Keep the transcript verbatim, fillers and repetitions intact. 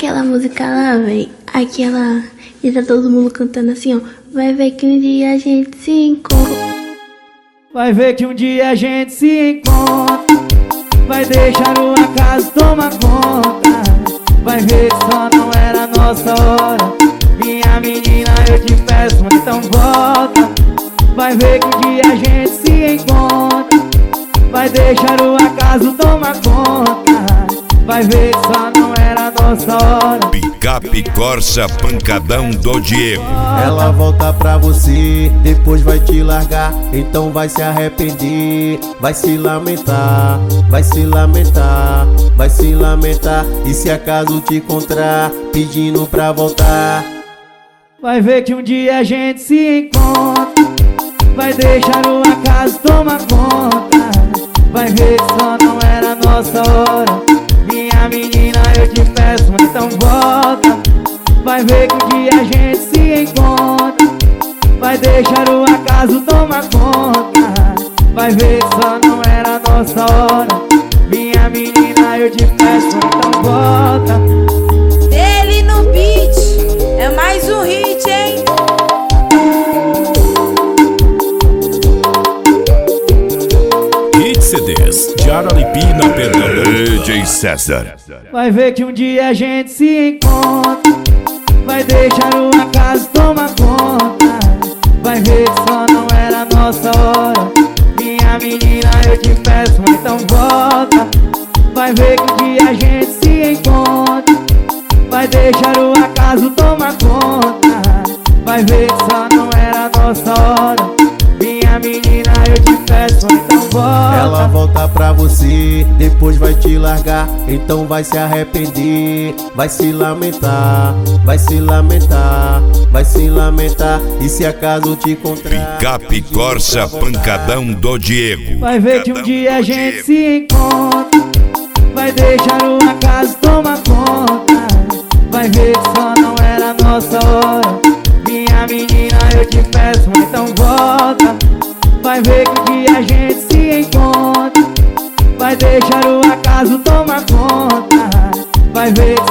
aquela música lá, véi, aquela e tá todo mundo cantando assim, ó. Vai ver que um dia a gente se encontra. Vai ver que um dia a gente se encontra. Vai deixar o acaso tomar conta. Vai ver que só não era nossa hora. Minha menina, eu te peço, então volta. Vai ver que um dia a gente se encontra. Vai deixar o acaso tomar conta. Vai ver que só não era nossa hora. Picape Corsa Pancadão do Diego. Ela volta pra você, depois vai te largar. Então vai se arrepender, vai se lamentar. Vai se lamentar, vai se lamentar. E se acaso te encontrar, pedindo pra voltar. Vai ver que um dia a gente se encontra. Vai deixar o acaso tomar conta. Vai ver que só não era nossa hora. Minha menina, eu te peço, então volta. Vai ver que um dia a gente se encontra. Vai deixar o acaso tomar conta. Vai ver que só não era nossa hora. Minha menina, eu te peço, então volta. Ele no beat, é mais um hit, hein? Hit C Ds de Araripina, Pernambuco. D J César. Vai ver que um dia a gente se encontra. Vai deixar o acaso tomar conta. Vai ver que só não era nossa hora. Minha menina, eu te peço, então volta. Vai ver que um dia a gente se encontra. Vai deixar o acaso tomar conta. Vai ver que só não era nossa hora. Minha menina, eu te peço, então volta. Ela volta pra você, depois vai te largar. Então vai se arrepender, vai se lamentar. Vai se lamentar, vai se lamentar. E se acaso te encontrar, Picape Corsa Pancadão do Diego. Vai ver que um dia a gente se encontra. Vai deixar o acaso tomar conta. Vai ver que só não era nossa hora. Minha menina, eu te peço, então volta. Vai ver que um dia a gente se encontra. Vai deixar o acaso tomar conta. Vai ver que